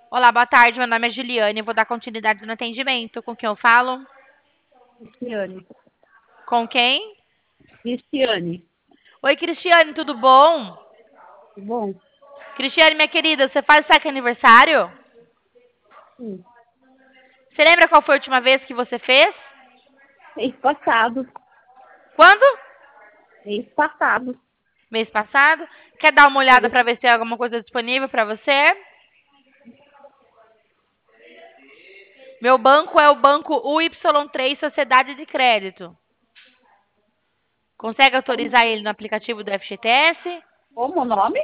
Olá, boa tarde. Meu nome é Juliane. Eu vou dar continuidade no atendimento. Com quem eu falo? Cristiane. Com quem? Cristiane. Oi, Cristiane, tudo bom? Tudo bom? Cristiane, minha querida, você faz saque aniversário? Sim. Você lembra qual foi a última vez que você fez? Mês passado. Quando? Mês passado. Mês passado? Quer dar uma olhada Foi. para ver se tem alguma coisa disponível para você? Meu banco é o banco UY3 Sociedade de Crédito. Consegue Como, autorizar ele no aplicativo do FGTS? como o nome?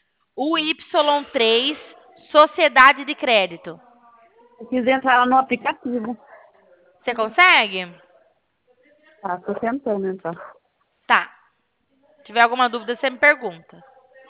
UY3 Sociedade de Crédito. Eu quis entrar lá no aplicativo. Você consegue? Tá, tô tentando entrar. Tá. Se tiver alguma dúvida, você me pergunta.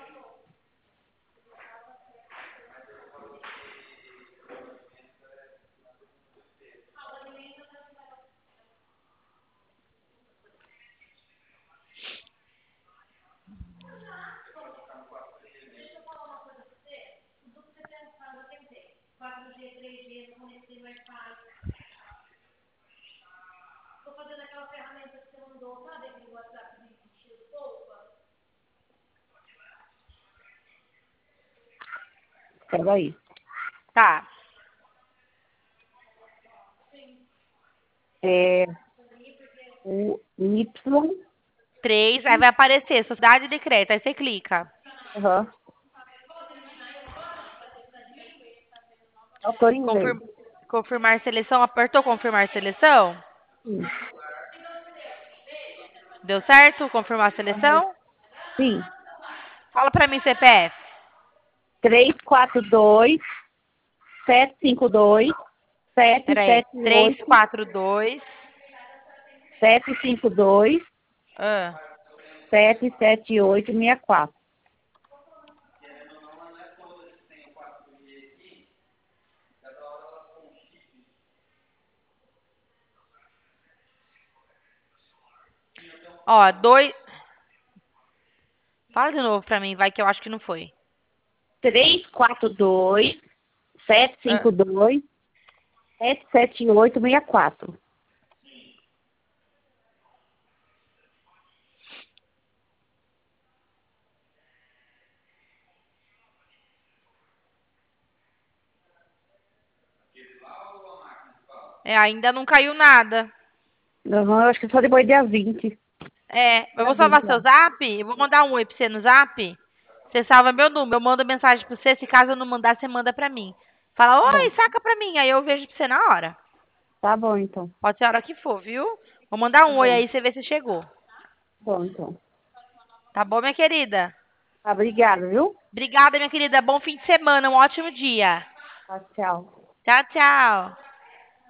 Peraí. Tá. É o Y. 3, aí vai aparecer Sociedade de Crédito. Aí você clica. Aham. Autorizei. Confirm- Confirmar seleção. Apertou confirmar seleção? Sim. Deu certo? Confirmar Aham. seleção? Sim. Fala pra mim CPF. 342 752 Peraí. 778 342. 752 Ah. 77864. Ó, dois. Fala de novo pra mim, vai que eu acho que não foi. 342 Ah. 752 77864. É, ainda não caiu nada. Aham, eu acho que só depois dia 20. É, eu Dia vou 20 salvar seu lá. zap. Eu vou mandar um oi pra você no zap. Você salva meu número. Eu mando mensagem pra você. Se caso eu não mandar, você manda pra mim. Fala, Tá oi, bom. saca pra mim. Aí eu vejo pra você na hora. Tá bom, então. Pode ser a hora que for, viu? Vou mandar Tá um oi bom. aí, você vê se chegou. Bom, então. Tá bom, minha querida? Tá, obrigada, viu? Obrigada, minha querida. Bom fim de semana. Um ótimo dia. Tá, tchau. Tchau, tchau.